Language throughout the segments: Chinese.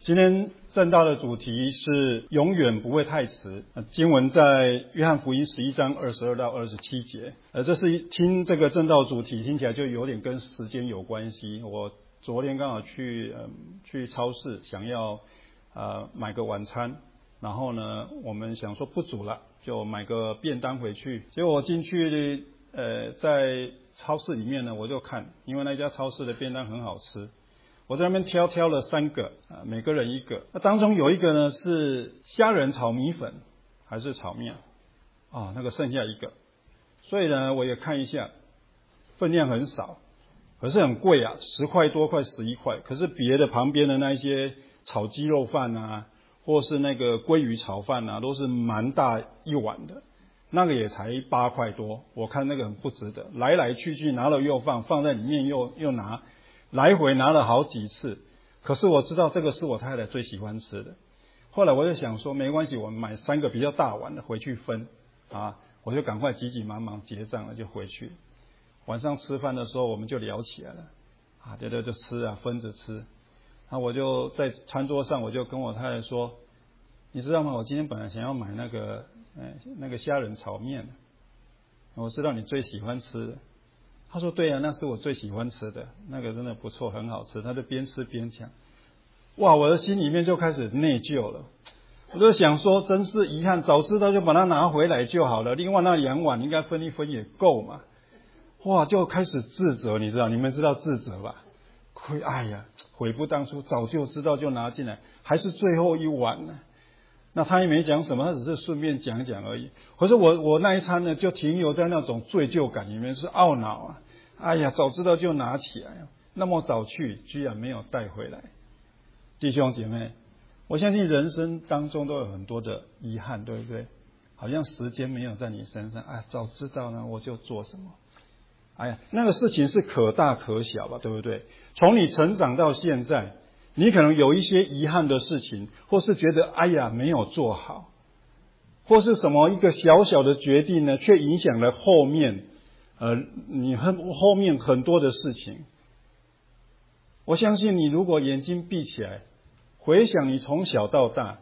今天正道的主题是永远不会太迟。经文在约翰福音11章22到27节。这是听这个正道主题听起来就有点跟时间有关系。我昨天刚好去超市，想要买个晚餐，然后呢，我们想说不煮了，就买个便当回去。结果我进去在超市里面呢，我就看，因为那家超市的便当很好吃。我在那边挑了3个，每个人1个。那当中有一个呢是虾仁炒米粉还是炒面那个剩下1个，所以呢我也看一下，分量很少，可是很贵啊，10块多，快11块。可是别的旁边的那一些炒鸡肉饭啊，或是那个鲑鱼炒饭啊，都是蛮大一碗的，那个也才8块多。我看那个很不值得，来来去去拿了又放在里面又拿。来回拿了好几次，可是我知道这个是我太太最喜欢吃的。后来我就想说，没关系，我们买3个比较大碗的回去分我就赶快急急忙忙结账了，就回去。晚上吃饭的时候，我们就聊起来了就吃分着吃。我就在餐桌上，我就跟我太太说，你知道吗？我今天本来想要买那个虾仁炒面，我知道你最喜欢吃的。他说对啊，那是我最喜欢吃的，那个真的不错，很好吃。他就边吃边讲，哇，我的心里面就开始内疚了。我就想说，真是遗憾，早知道就把它拿回来就好了。另外那2碗应该分一分也够嘛。哇，就开始自责，你们知道自责吧？哎呀，悔不当初，早就知道就拿进来，还是最后1碗呢。那他也没讲什么，他只是顺便讲讲而已。可是我那一餐呢，就停留在那种罪疚感里面，是懊恼哎呀，早知道就拿起来，那么早去，居然没有带回来。弟兄姐妹，我相信人生当中都有很多的遗憾，对不对？好像时间没有在你身上，早知道呢，我就做什么。那个事情是可大可小吧，对不对？从你成长到现在，你可能有一些遗憾的事情，或是觉得没有做好，或是什么一个小小的决定呢，却影响了后面你后面很多的事情。我相信你如果眼睛闭起来，回想你从小到大，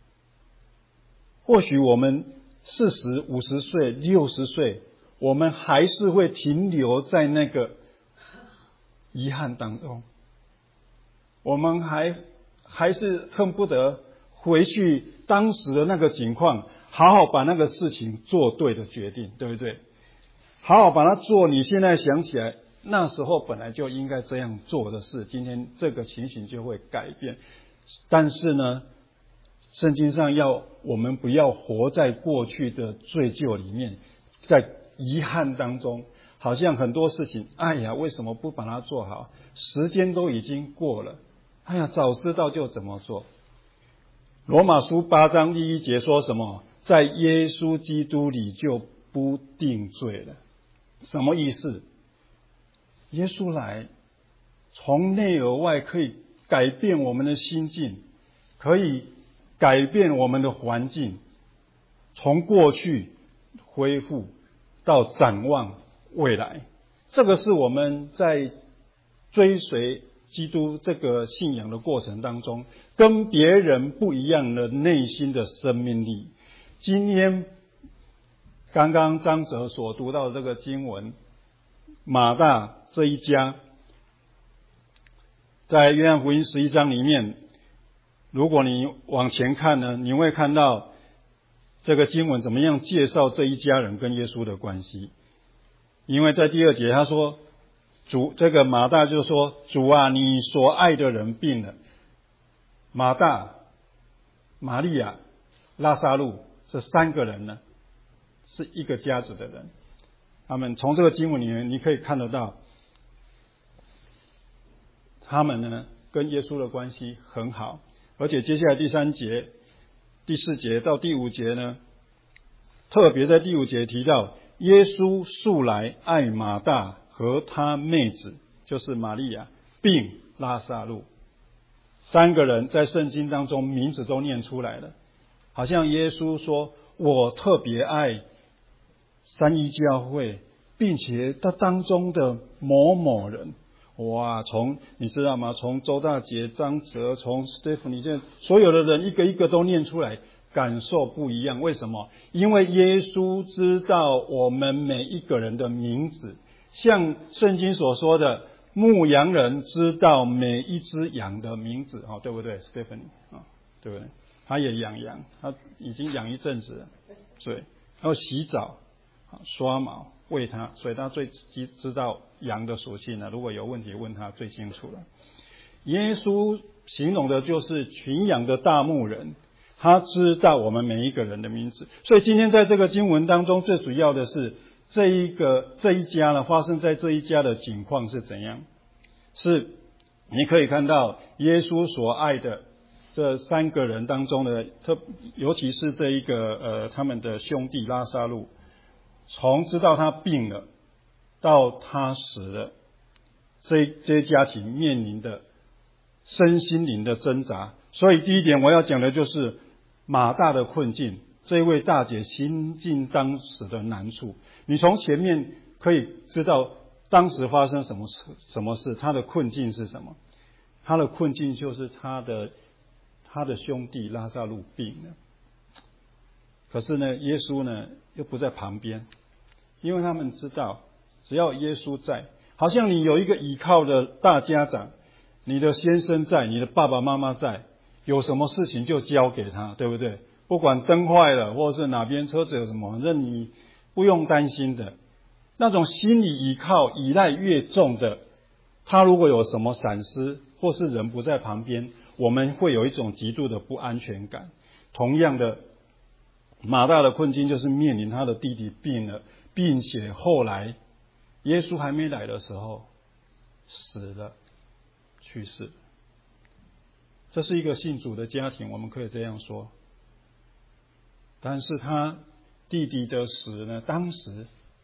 或许我们40、50岁、60岁，我们还是会停留在那个遗憾当中。我们还是恨不得回去当时的那个情况，好好把那个事情做对的决定，对不对？好好把它做，你现在想起来，那时候本来就应该这样做的事，今天这个情形就会改变。但是呢，圣经上要我们不要活在过去的罪疚里面，在遗憾当中，好像很多事情，为什么不把它做好？时间都已经过了，早知道就怎么做。罗马书8章第1节说什么？在耶稣基督里就不定罪了。什么意思？耶稣来，从内而外可以改变我们的心境，可以改变我们的环境，从过去恢复到展望未来。这个是我们在追随基督这个信仰的过程当中，跟别人不一样的内心的生命力。今天刚刚张哲所读到的这个经文，马大这一家，在约翰福音11章里面，如果你往前看呢，你会看到这个经文怎么样介绍这一家人跟耶稣的关系。因为在第2节他说，这个马大就说，主啊，你所爱的人病了。马大、玛利亚、拉撒路这3个人呢，是一个家子的人。他们从这个经文里面你可以看得到，他们呢跟耶稣的关系很好。而且接下来第3节、第4节到第5节呢，特别在第5节提到，耶稣素来爱马大和他妹子，就是玛利亚，并拉撒路。3个人在圣经当中名字都念出来了，好像耶稣说，我特别爱3一教会，并且他当中的某某人， 哇，你知道吗？从周大姐、张哲、从 Stephanie 这所有的人一个一个都念出来，感受不一样。为什么？因为耶稣知道我们每一个人的名字，像圣经所说的，牧羊人知道每一只羊的名字，对不对 ，Stephanie 对不对？他也养羊，他已经养一阵子了，对，然后洗澡、刷毛、喂它，所以他最知道羊的属性了。如果有问题问他最清楚了。耶稣形容的就是群羊的大牧人，他知道我们每一个人的名字。所以今天在这个经文当中，最主要的是这一家呢，发生在这一家的情况是怎样？是你可以看到耶稣所爱的这3个人当中的，尤其是这一个他们的兄弟拉撒路，从知道他病了到他死了，这些家庭面临的身心灵的挣扎。所以第一点我要讲的就是马大的困境，这位大姐心境当时的难处。你从前面可以知道当时发生什么事，她的困境是什么？她的困境就是她的兄弟拉撒路病了。可是呢，耶稣呢又不在旁边，因为他们知道只要耶稣在，好像你有一个依靠的大家长，你的先生在，你的爸爸妈妈在，有什么事情就交给他，对不对？不管灯坏了或者是哪边车子有什么，反正你不用担心的。那种心理依靠依赖越重的，他如果有什么闪失或是人不在旁边，我们会有一种极度的不安全感。同样的，马大的困境就是面临他的弟弟病了，并且后来耶稣还没来的时候死了，去世。这是一个信主的家庭，我们可以这样说。但是他弟弟的死呢，当时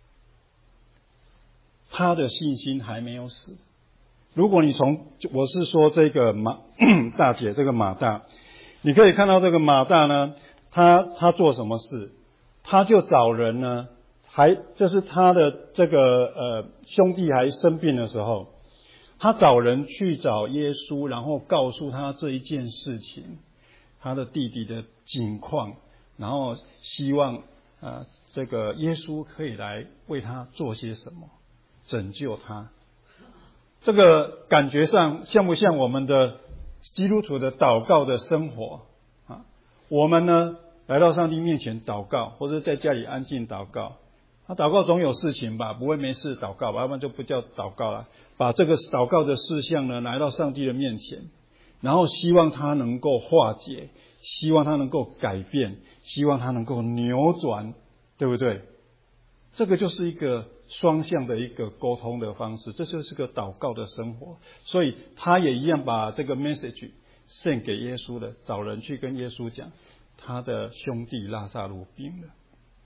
他的信心还没有死。如果你我是说这个大姐，这个马大，你可以看到这个马大呢，他做什么事？他就找人呢，就是他的这个兄弟还生病的时候，他找人去找耶稣，然后告诉他这一件事情，他的弟弟的境况，然后希望这个耶稣可以来为他做些什么，拯救他。这个感觉上像不像我们的基督徒的祷告的生活啊？我们呢来到上帝面前祷告，或者在家里安静祷告。祷告总有事情吧，不会没事祷告吧，要不然就不叫祷告了。把这个祷告的事项呢来到上帝的面前，然后希望他能够化解，希望他能够改变，希望他能够扭转，对不对？这个就是一个双向的一个沟通的方式，这就是个祷告的生活。所以他也一样把这个 message 献给耶稣的，找人去跟耶稣讲他的兄弟拉撒路病了。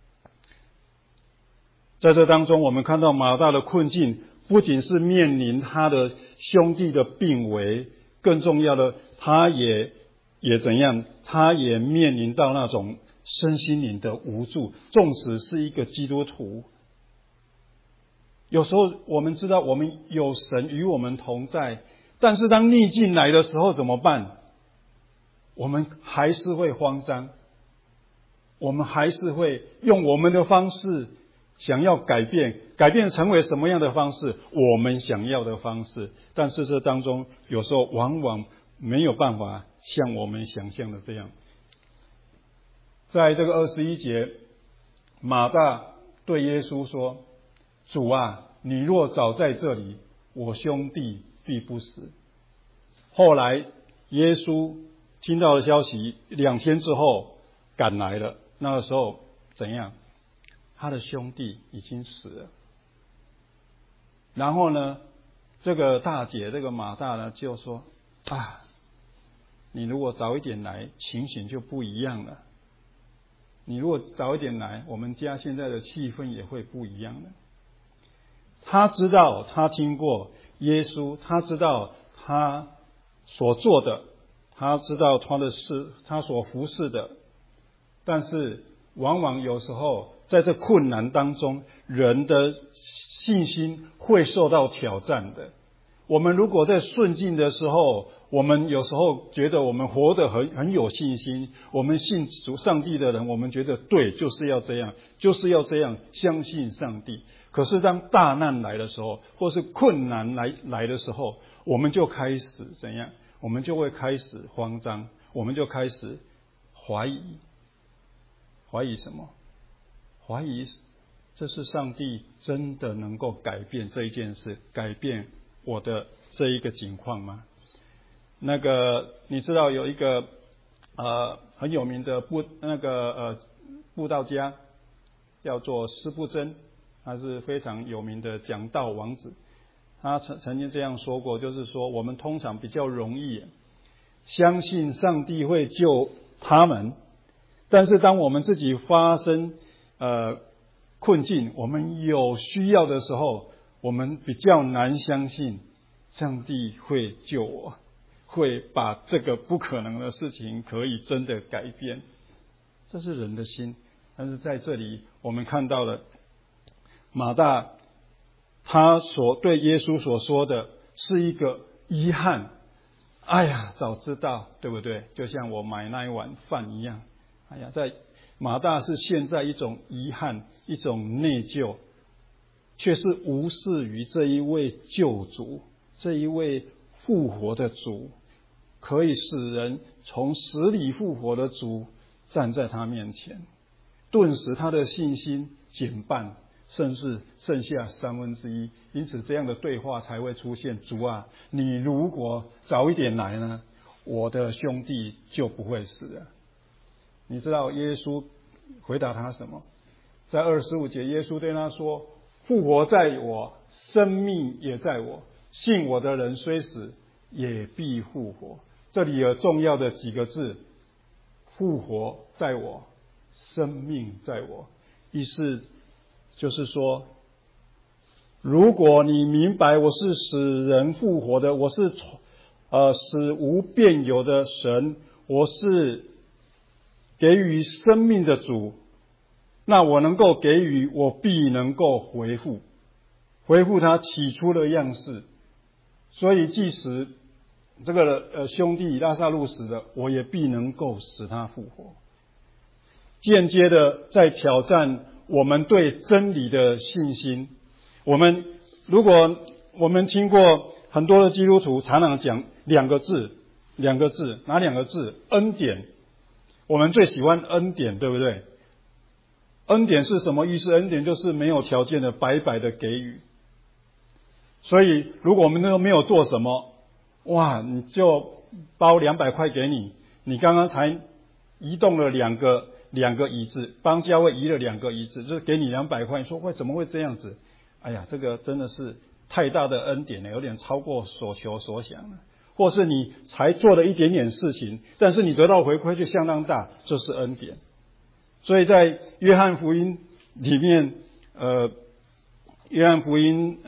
在这当中，我们看到马大的困境不仅是面临他的兄弟的病危，更重要的，他也怎样？他也面临到那种身心灵的无助。纵使是一个基督徒，有时候我们知道我们有神与我们同在，但是当逆境来的时候怎么办？我们还是会慌张，我们还是会用我们的方式想要改变成为什么样的方式？我们想要的方式。但是这当中有时候往往没有办法像我们想象的这样。在这个21节，马大对耶稣说：主啊，你若早在这里，我兄弟必不死。后来耶稣听到的消息，2天之后赶来了。那个时候怎样？他的兄弟已经死了。然后呢，这个大姐，这个马大呢，就说：你如果早一点来，情形就不一样了。你如果早一点来，我们家现在的气氛也会不一样了。他知道，他听过耶稣，他知道他所做的，他知道他的事，他所服侍的。但是往往有时候在这困难当中，人的信心会受到挑战的。 我们如果在顺境的时候，我们有时候觉得我们活得很有信心，我们信主上帝的人，我们觉得对，就是要这样，就是要这样相信上帝。可是当大难来的时候，或是困难来的时候，我们就开始怎样？我们就会开始慌张，我们就开始怀疑。怀疑什么？怀疑这是上帝真的能够改变这一件事，改变我的这一个境况吗？你知道有一个很有名的布道家叫做施布真，他是非常有名的讲道王子。他曾经这样说过，就是说我们通常比较容易相信上帝会救他们，但是当我们自己发生困境，我们有需要的时候，我们比较难相信上帝会救我，会把这个不可能的事情可以真的改变。这是人的心。但是在这里我们看到了马大他对耶稣所说的是一个遗憾。哎呀，早知道，对不对？就像我买那一碗饭一样。哎呀，在马大是现在一种遗憾，一种内疚，却是无视于这一位救主，这一位复活的主，可以使人从死里复活的主站在他面前，顿时他的信心减半，甚至剩下1/3。因此这样的对话才会出现：主啊，你如果早一点来呢，我的兄弟就不会死了。你知道耶稣回答他什么？在25节，耶稣对他说：复活在我，生命也在我，信我的人虽死，也必复活。这里有重要的几个字：复活在我，生命在我。意思就是说，如果你明白我是使人复活的，我是使无变有的神，我是给予生命的主，那我能够给予，我必能够回复他起初的样式。所以即使这个兄弟拉撒路死了，我也必能够使他复活。间接的在挑战我们对真理的信心。如果我们听过很多的基督徒常常讲两个字，哪2个字？恩典。我们最喜欢恩典，对不对？恩典是什么意思？恩典就是没有条件的白白的给予。所以如果我们都没有做什么，哇，你就包200块给你，你刚刚才移动了两个椅子，帮教会移了2个椅子，就是给你200块。你说怎么会这样子？哎呀，这个真的是太大的恩典了，有点超过所求所想了。或是你才做了一点点事情，但是你得到回馈就相当大，这是恩典。所以在约翰福音里面，约翰福音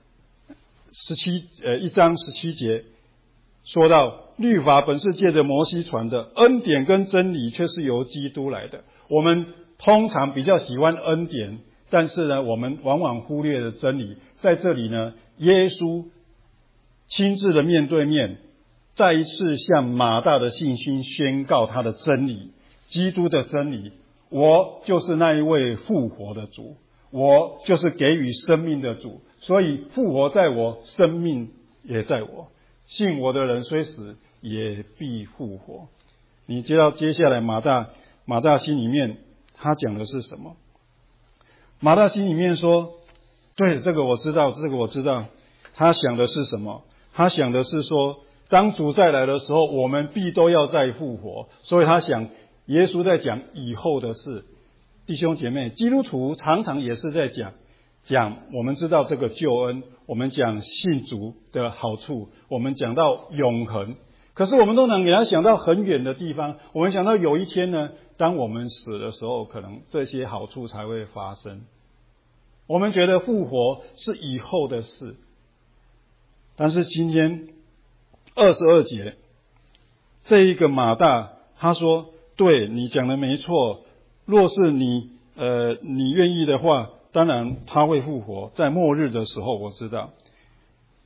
1章17节说到，律法本是借着摩西传的，恩典跟真理却是由基督来的。我们通常比较喜欢恩典，但是呢，我们往往忽略了真理。在这里呢，耶稣亲自的面对面，再一次向马大的信心宣告他的真理，基督的真理。我就是那一位复活的主，我就是给予生命的主，所以复活在我，生命也在我。信我的人虽死，也必复活。你知道接下来马大心里面他讲的是什么？马大心里面说，对，这个我知道。他想的是什么？他想的是说，当主再来的时候，我们必都要再复活。所以他想，耶稣在讲以后的事。弟兄姐妹，基督徒常常也是在讲我们知道这个救恩，我们讲信主的好处，我们讲到永恒。可是我们都能给他想到很远的地方，我们想到有一天呢，当我们死的时候，可能这些好处才会发生。我们觉得复活是以后的事，但是今天22节，这一个马大他说，对，你讲的没错，若是你愿意的话，当然他会复活，在末日的时候。我知道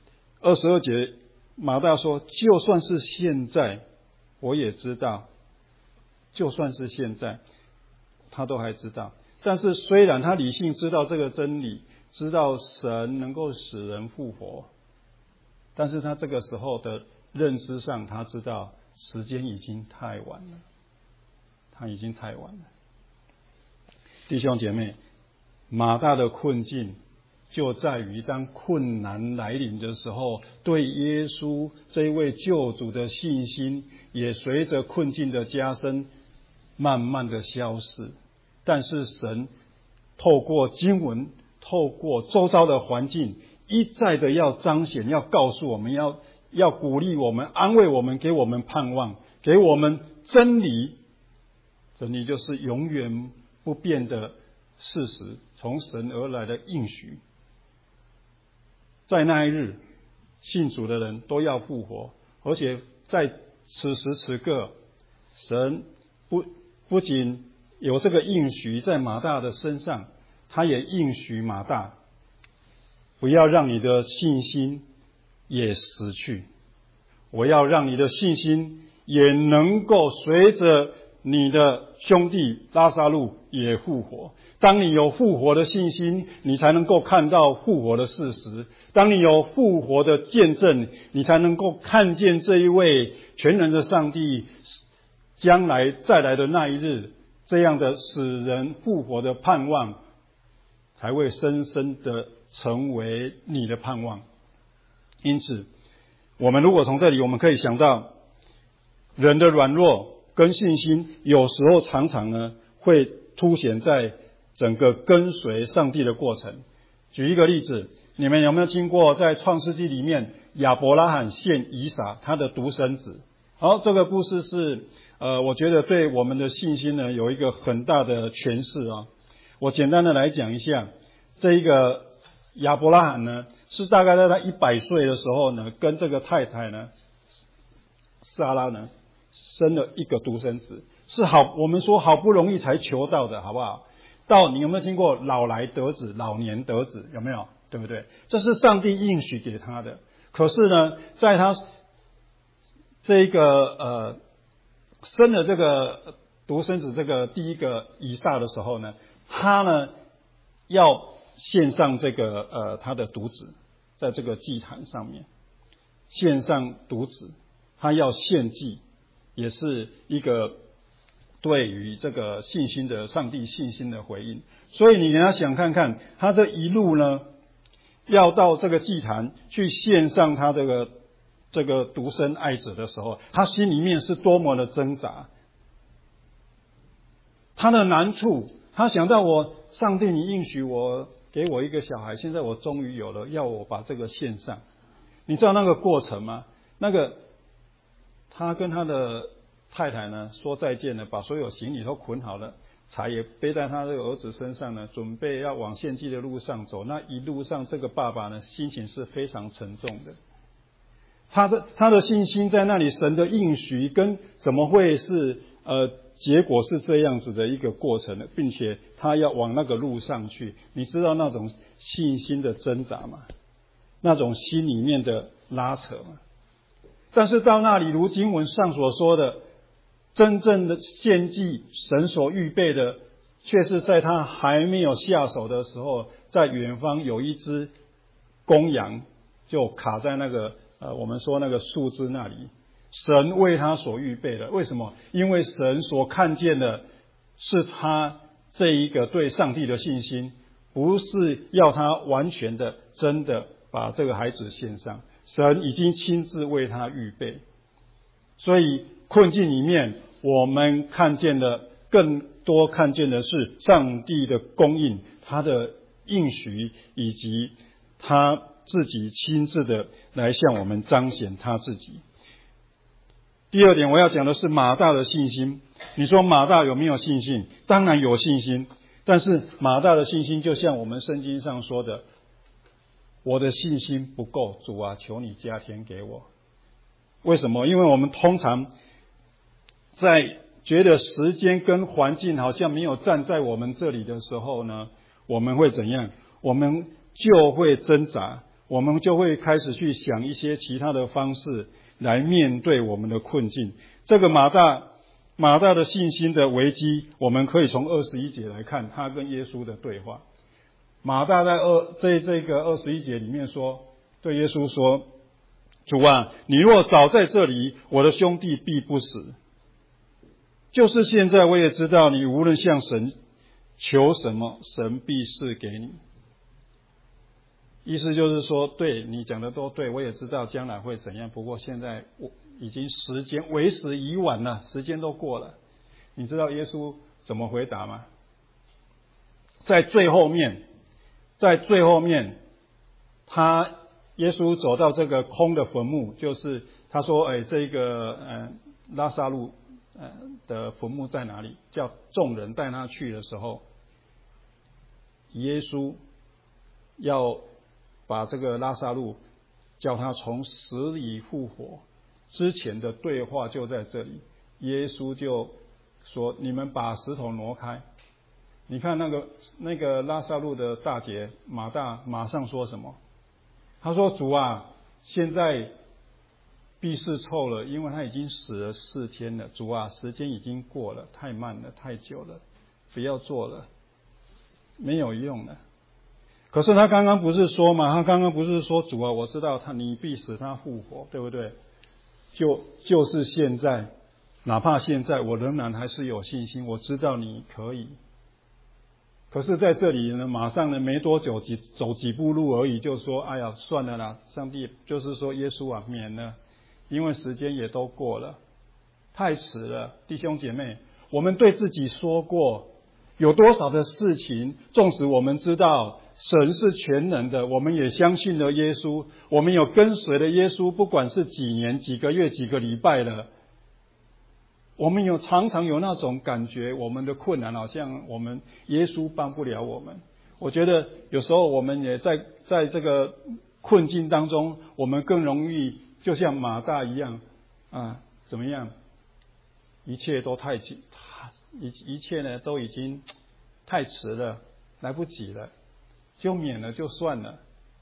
22节，马大说，就算是现在，我也知道，就算是现在，他都还知道。但是虽然他理性知道这个真理，知道神能够使人复活，但是他这个时候的认知上，他知道时间已经太晚了，他已经太晚了。弟兄姐妹，马大的困境就在于当困难来临的时候，对耶稣这位救主的信心也随着困境的加深慢慢的消失。但是神透过经文，透过周遭的环境，一再的要彰显，要告诉我们，要鼓励我们，安慰我们，给我们盼望，给我们真理。真理就是永远不变的事实，从神而来的应许。在那一日，信主的人都要复活，而且在此时此刻，神不仅有这个应许在马大的身上，他也应许马大，不要让你的信心也死去，我要让你的信心也能够随着你的兄弟拉撒路也复活。当你有复活的信心，你才能够看到复活的事实。当你有复活的见证，你才能够看见这一位全能的上帝将来再来的那一日，这样的使人复活的盼望，才会深深的成为你的盼望。因此，我们如果从这里，我们可以想到，人的软弱跟信心，有时候常常呢，会凸显在整个跟随上帝的过程。举一个例子，你们有没有听过在创世纪里面，亚伯拉罕献以撒他的独生子？好，这个故事是我觉得对我们的信心呢有一个很大的诠释啊。我简单的来讲一下，这一个亚伯拉罕呢，是大概在他100岁的时候呢，跟这个太太呢，撒拉呢，生了一个独生子，是我们说好不容易才求到的，好不好？你有没有听过老来得子，老年得子？有没有？对不对？这是上帝应许给他的。可是呢，在他这个生了这个独生子这个第一个以撒的时候呢，他呢要献上这个他的独子，在这个祭坛上面献上独子，他要献祭，也是一个对于这个信心的上帝信心的回应。所以你要想看看，他这一路呢，要到这个祭坛去献上他这个独生爱子的时候，他心里面是多么的挣扎，他的难处，他想到上帝你应许我给我一个小孩，现在我终于有了，要我把这个献上。你知道那个过程吗？他跟他的太太呢说再见了，把所有行李都捆好了，柴也背在他这个儿子身上呢，准备要往献祭的路上走。那一路上这个爸爸呢心情是非常沉重的，他的信心在那里，神的应许跟怎么会是结果是这样子的一个过程呢？并且他要往那个路上去，你知道那种信心的挣扎吗？那种心里面的拉扯吗？但是到那里，如经文上所说的，真正的献祭，神所预备的，却是在他还没有下手的时候，在远方有一只公羊就卡在那个我们说那个树枝那里，神为他所预备的。为什么？因为神所看见的是他这一个对上帝的信心，不是要他完全的真的把这个孩子献上，神已经亲自为他预备。所以困境里面，我们看见的更多看见的是上帝的供应，他的应许，以及他自己亲自的来向我们彰显他自己。第二点我要讲的是马大的信心。你说马大有没有信心？当然有信心，但是马大的信心就像我们圣经上说的，我的信心不够，主啊，求你加添给我。为什么？因为我们通常在觉得时间跟环境好像没有站在我们这里的时候呢，我们会怎样？我们就会挣扎， 我们就会开始去想一些其他的方式来面对我们的困境。这个马大的信心的危机，我们可以从21节来看他跟耶稣的对话。马大在这个21节里面说，对耶稣说，主啊，你若早在这里，我的兄弟必不死。就是现在我也知道，你无论向神求什么，神必是给你。意思就是说，对，你讲的都对，我也知道将来会怎样，不过现在我已经时间为时已晚了，时间都过了。你知道耶稣怎么回答吗？在最后面，耶稣走到这个空的坟墓，就是他说，这个拉撒路的坟墓在哪里？叫众人带他去的时候，耶稣要把这个拉撒路叫他从死里复活之前的对话就在这里。耶稣就说：“你们把石头挪开。”你看那个拉撒路的大姐马大马上说什么？他说：“主啊，现在必是臭了，因为他已经死了4天了。主啊，时间已经过了，太慢了，太久了，不要做了，没有用了。”可是他刚刚不是说嘛？他刚刚不是说，主啊，我知道你必使他复活，对不对？就是现在，哪怕现在我仍然还是有信心，我知道你可以。可是在这里呢，马上呢没多久走几步路而已，就说：“哎呀，算了啦，上帝就是说耶稣啊，免了，因为时间也都过了，太迟了。”弟兄姐妹，我们对自己说过，有多少的事情，纵使我们知道神是全能的，我们也相信了耶稣，我们有跟随了耶稣，不管是几年、几个月、几个礼拜了，我们常常有那种感觉，我们的困难好像我们耶稣帮不了我们。我觉得有时候我们也在这个困境当中，我们更容易就像马大一样怎么样？一切都一切呢都已经太迟了，来不及了，就免了就算了。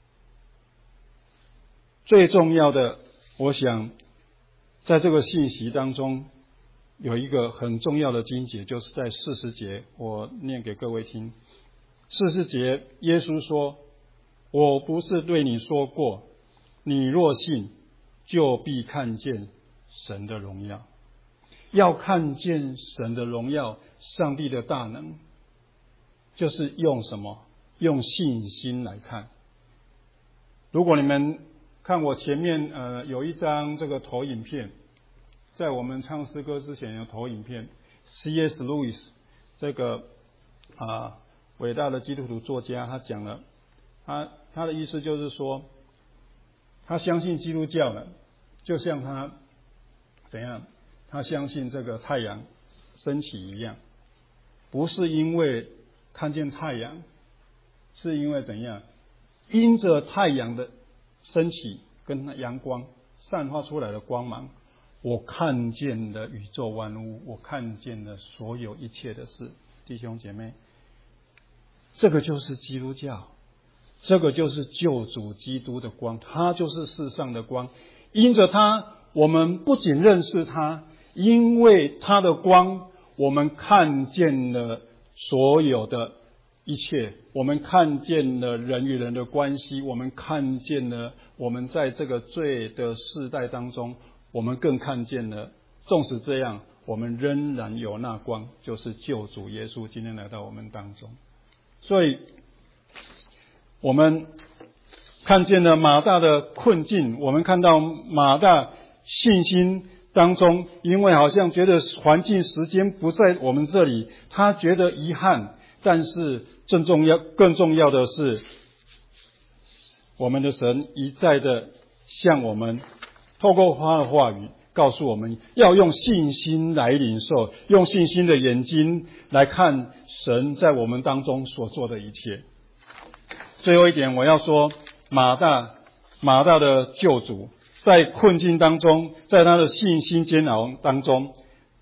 最重要的，我想在这个信息当中有一个很重要的经节，就是在40节，我念给各位听。40节，耶稣说：“我不是对你说过，你若信，就必看见神的荣耀。”要看见神的荣耀，上帝的大能，就是用什么？用信心来看。如果你们看我前面有一张这个投影片，在我们唱诗歌之前有投影片 ，C.S. Lewis 这个伟大的基督徒作家，他讲了，他的意思就是说，他相信基督教呢，就像他怎样？他相信这个太阳升起一样，不是因为看见太阳，是因为怎样？因着太阳的升起跟阳光散发出来的光芒，我看见了宇宙万物，我看见了所有一切的事。弟兄姐妹，这个就是基督教，这个就是救主基督的光，他就是世上的光。因着他，我们不仅认识他，因为他的光，我们看见了所有的一切，我们看见了人与人的关系，我们看见了我们在这个罪的世代当中，我们更看见了，纵使这样，我们仍然有那光，就是救主耶稣今天来到我们当中。所以我们看见了马大的困境，我们看到马大信心当中，因为好像觉得环境时间不在我们这里，他觉得遗憾，但是更重要的是，我们的神一再的向我们透过他的话语告诉我们，要用信心来领受，用信心的眼睛来看神在我们当中所做的一切。最后一点，我要说马大的救主在困境当中，在他的信心煎熬当中，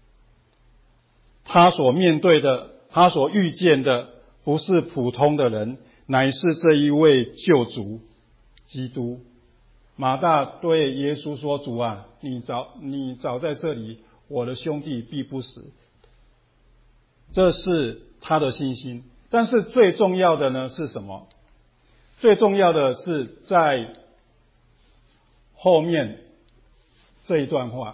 他所面对的，他所遇见的不是普通的人，乃是这一位救主， 基督。马大对耶稣说：主啊，你早在这里，我的兄弟必不死。这是他的信心。但是最重要的呢是什么？最重要的是在后面这一段话，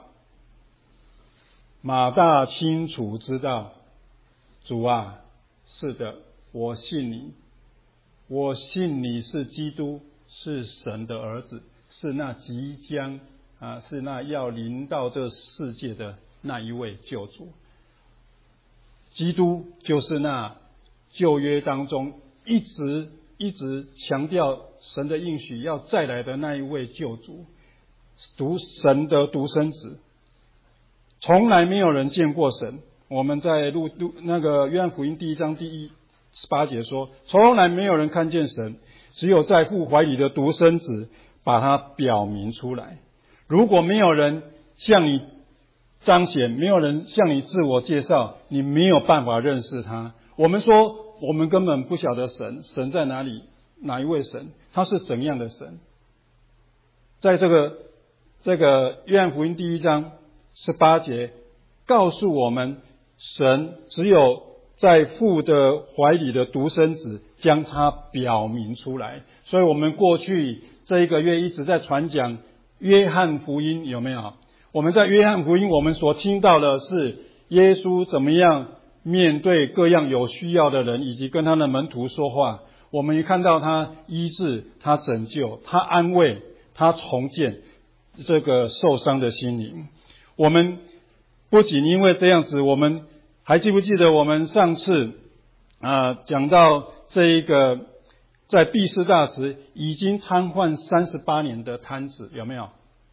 马大清楚知道，主啊，是的，我信你，我信你是基督，是神的儿子，是那即将是那要临到这世界的那一位救主。基督就是那旧约当中一直强调神的应许要再来的那一位救主，神的独生子。从来没有人见过神。我们在那个约翰福音第1章第18节说，从来没有人看见神，只有在父怀里的独生子把他表明出来。如果没有人向你彰显，没有人向你自我介绍，你没有办法认识他。我们说我们根本不晓得神在哪里，哪一位神，他是怎样的神。在这个约翰福音第1章18节告诉我们，神只有在父的怀里的独生子将他表明出来。所以我们过去这一个月一直在传讲约翰福音，有没有？我们在约翰福音我们所听到的是耶稣怎么样面对各样有需要的人，以及跟他的门徒说话。我们也看到他医治，他拯救，他安慰，他重建这个受伤的心灵。我们不仅因为这样子，我们还记不记得我们上次讲到这一个在毕士大时已经瘫痪38年的瘫子，有没有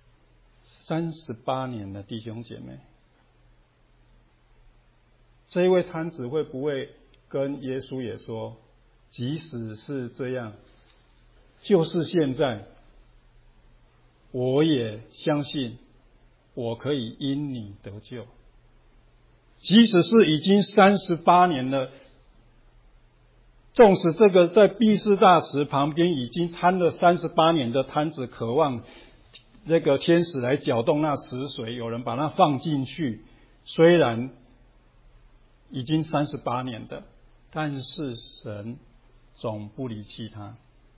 ？38年的弟兄姐妹，这一位瘫子会不会跟耶稣也说，即使是这样，就是现在，我也相信我可以因你得救。即使是已经38年了，纵使这个在毕士大池旁边已经瘫了38年的瘫子，渴望这个天使来搅动那池水，有人把它放进去，虽然已经38年的，但是神总不离弃他。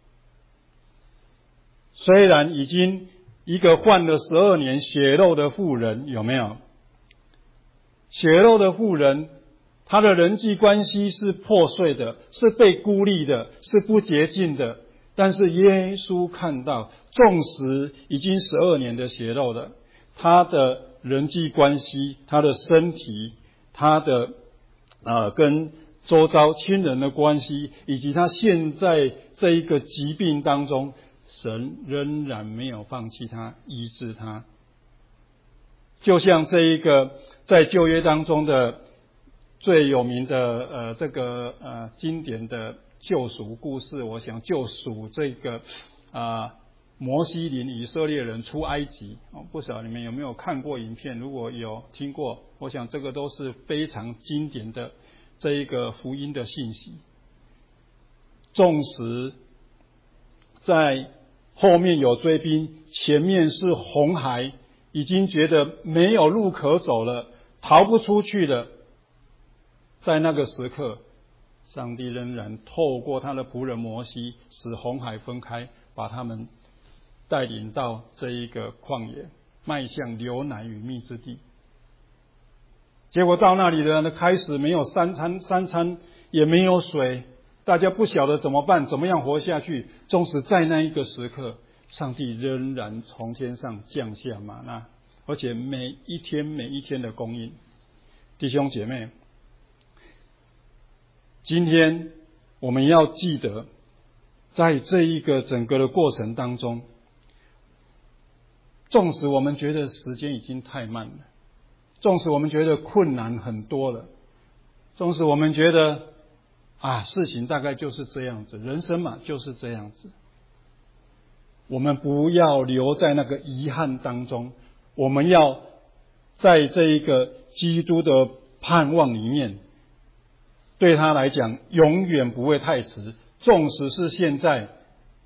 虽然已经一个患了12年血肉的妇人，有没有？血肉的妇人，她的人际关系是破碎的，是被孤立的，是不洁净的。但是耶稣看到，纵使已经12年的血肉了，她的人际关系，她的身体，她的跟周遭亲人的关系，以及她现在这一个疾病当中，神仍然没有放弃她，医治她。就像这一个在旧约当中的最有名的经典的救赎故事，我想救赎这个摩西领以色列人出埃及，不晓得你们有没有看过影片？如果有听过，我想这个都是非常经典的这一个福音的信息。纵使在后面有追兵，前面是红海，已经觉得没有路可走了，逃不出去了。在那个时刻，上帝仍然透过他的仆人摩西，使红海分开，把他们带领到这一个旷野，迈向流奶与蜜之地。结果到那里的人开始没有三餐也没有水，大家不晓得怎么办，怎么样活下去。纵使在那一个时刻，上帝仍然从天上降下玛纳，而且每一天的供应。弟兄姐妹，今天我们要记得，在这一个整个的过程当中，纵使我们觉得时间已经太慢了，纵使我们觉得困难很多了，纵使我们觉得事情大概就是这样子，人生嘛就是这样子，我们不要留在那个遗憾当中，我们要在这一个基督的盼望里面，对他来讲永远不会太迟。纵使是现在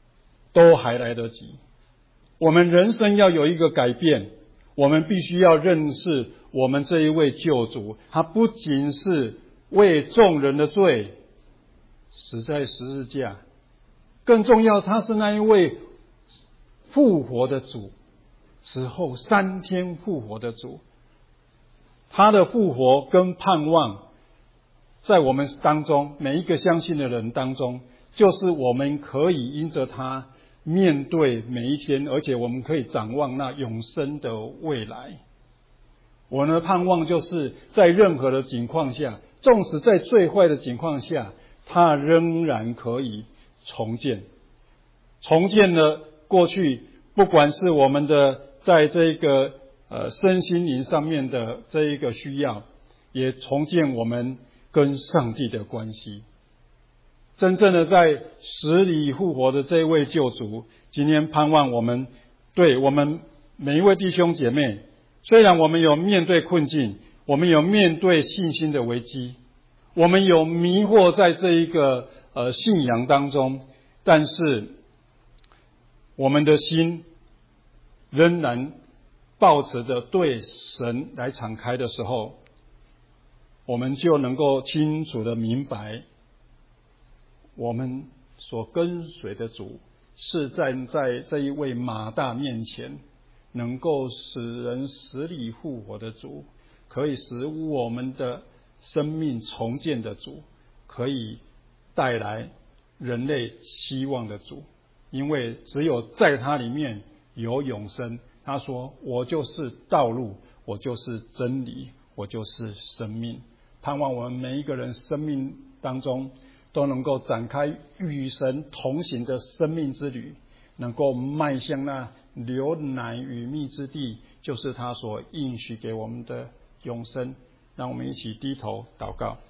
都还来得及。我们人生要有一个改变，我们必须要认识我们这一位救主，他不仅是为众人的罪死在十字架，更重要，他是那一位复活的主，死后3天复活的主。他的复活跟盼望在我们当中，每一个相信的人当中，就是我们可以因着他面对每一天，而且我们可以展望那永生的未来。我的盼望就是在任何的情况下，纵使在最坏的情况下，他仍然可以重建了过去，不管是我们的在这个身心灵上面的这一个需要，也重建我们跟上帝的关系。真正的在死里复活的这一位救主，今天盼望我们对我们每一位弟兄姐妹，虽然我们有面对困境，我们有面对信心的危机，我们有迷惑在这一个信仰当中，但是我们的心仍然抱持着对神来敞开的时候，我们就能够清楚的明白，我们所跟随的主是在这一位马大面前能够使人死里复活的主，可以使我们的生命重建的主，可以带来人类希望的主。因为只有在他里面有永生。他说，我就是道路，我就是真理，我就是生命。盼望我们每一个人生命当中都能够展开与神同行的生命之旅，能够迈向那流奶与蜜之地，就是他所应许给我们的永生。让我们一起低头祷告。